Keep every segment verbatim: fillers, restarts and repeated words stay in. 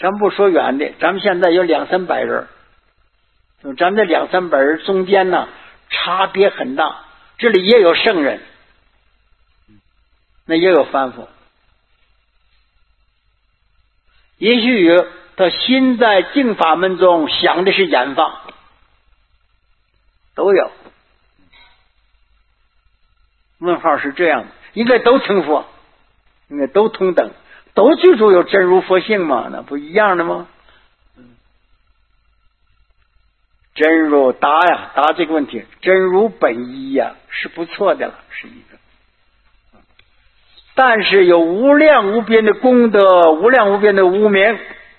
咱不说远的，咱们现在有两三百人，咱们这两三百人中间呢差别很大，这里也有圣人，那也有凡夫，也许他心在净法门中想的是远方，都有。问号是这样的，应该都成佛，应该都同等，都居住有真如佛性嘛，那不一样的吗？真如答呀，答这个问题，真如本一呀，是不错的了，是一个。但是有无量无边的功德，无量无边的无名，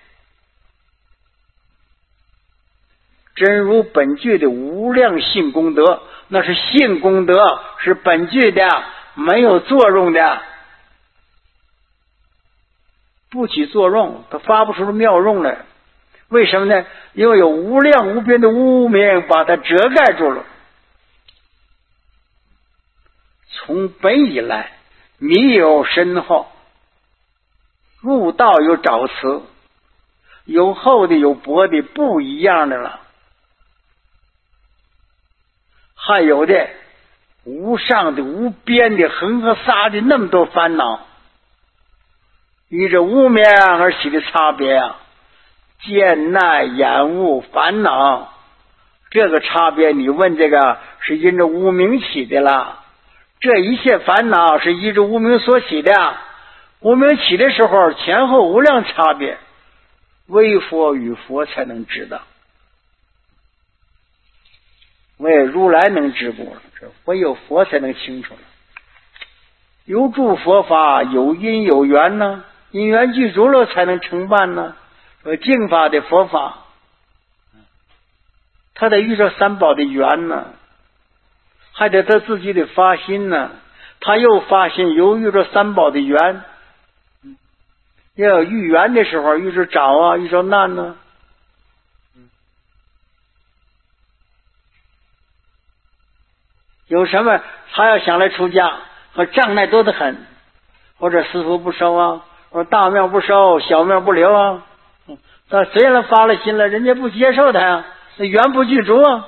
真如本具的无量性功德，那是性功德，是本具的，没有作用的，不起作用，它发不出妙用来。为什么呢？因为有无量无边的无名把它遮盖住了。从本以来，迷有深厚，入道有找词，有厚的有薄的，不一样的了。还有的无上的无边的恒河沙的那么多烦恼，与这无名而起的差别啊，见耐厌恶烦恼，这个差别你问这个是因着无名起的啦，这一切烦恼是依着无名所起的，无名起的时候前后无量差别，唯佛与佛才能知道，唯如来能知故了，这唯有佛才能清楚了。有诸佛法有因有缘呢，因缘具足了才能成办呢。说净法的佛法，他得遇着三宝的缘呢，还得他自己的发心呢，他又发心又遇着三宝的缘，要有遇缘的时候遇着找啊，遇着难呢。有什么他要想来出家，和障碍多得很，或者师父不收啊，或者大庙不收，小庙不留啊，他虽然发了心了，人家不接受他呀，那缘不具足啊。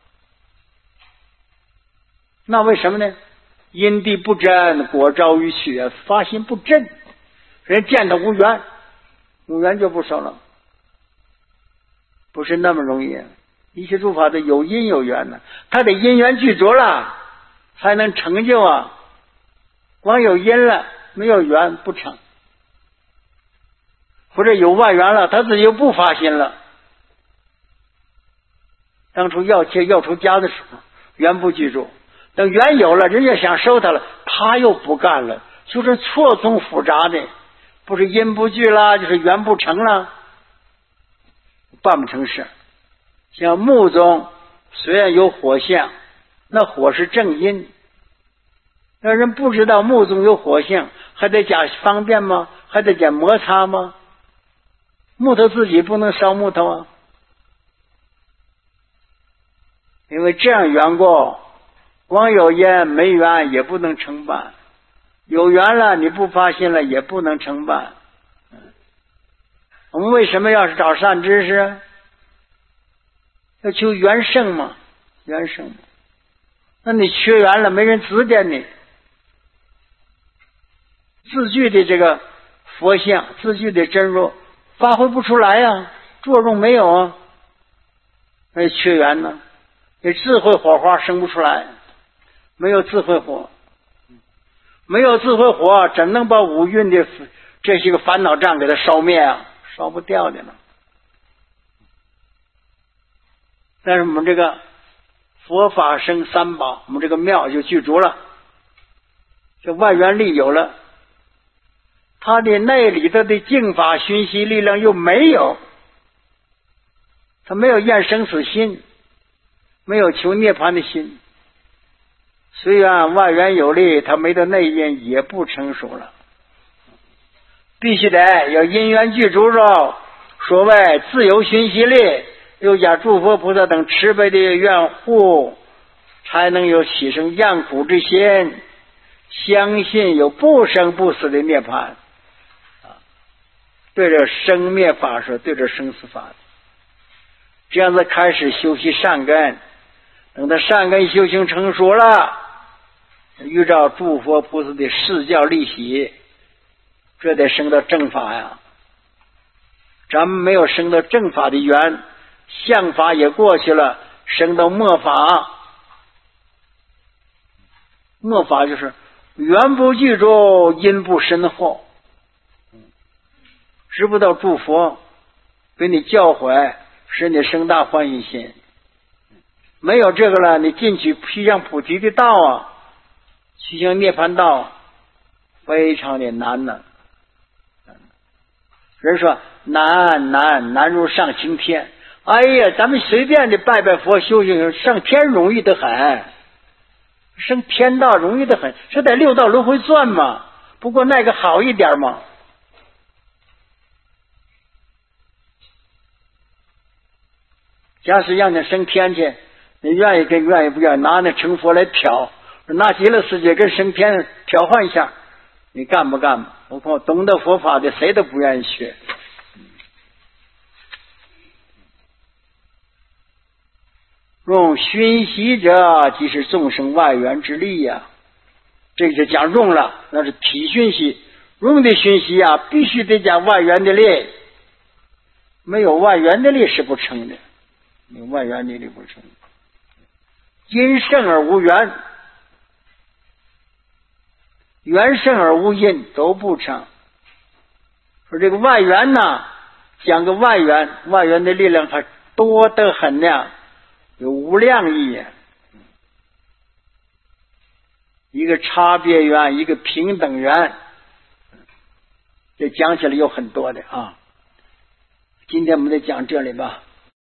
那为什么呢？因地不真，果招于去啊，发心不真，人见他无缘，无缘就不收了，不是那么容易。一切诸法都有因有缘呢，他得因缘具足了才能成就啊，光有因了没有缘不成，或者有外缘了他自己又不发心了。当初要切要出家的时候缘不具足，等缘有了人家想收他了，他又不干了，就是错综复杂的，不是因不具了就是缘不成了，办不成事。像木中虽然有火象，那火是正因，那人不知道木中有火象，还得加方便吗？还得加摩擦吗？木头自己不能烧木头啊。因为这样缘故，光有因没缘也不能成办，有缘了你不发心了也不能成办。我们为什么要是找善知识？要求缘胜嘛，缘胜嘛。那你缺缘了，没人指点你，自具的这个佛像，自具的真如发挥不出来呀、啊，作用没有啊，那缺缘呢，你智慧火花生不出来，没有智慧火，没有智慧火，怎能把五蕴的这些个烦恼障给它烧灭啊？烧不掉的呢。但是我们这个佛法生三宝，我们这个庙就具足了，这外缘力有了，它的内里头的净法熏习力量又没有，它没有厌生死心，没有求涅槃的心，虽然外缘有力，它没得内因也不成熟了，必须得有因缘具足着，所谓自由熏习力，又加诸佛菩萨等慈悲的愿护，才能有起生厌苦之心，相信有不生不死的涅槃。 对着生灭法说，对着生死法，这样子开始修习善根。等他善根修行成熟了，遇到诸佛菩萨的示教利喜，这得升到正法呀。咱们没有升到正法的缘，相法也过去了，升到末法。末法就是缘不具足，因不深厚，知不到诸佛给你教诲，使你生大欢喜心。没有这个了，你进去去向菩提的道啊，去向涅槃道，非常的难呢。人说难难难如上青天，哎呀，咱们随便的拜拜佛修行，上天容易得很，升天道容易得很，是在六道轮回转嘛，不过那个好一点嘛。假使让你升天去，你愿意跟愿意不愿意，拿那成佛来挑，拿极乐世界跟升天调换一下，你干不干？我看懂得佛法的谁都不愿意学。用熏习者，即是众生外缘之力呀、啊。这就讲用了，那是体熏习。用的熏习啊，必须得讲外缘的力，没有外缘的力是不成的，没有外缘的力不成。因胜而无缘，缘胜而无因都不成。说这个外缘呢，讲个外缘，外缘的力量还多得很呢，有无量义。一个差别缘，一个平等缘，这讲起来有很多的啊。今天我们就讲这里吧。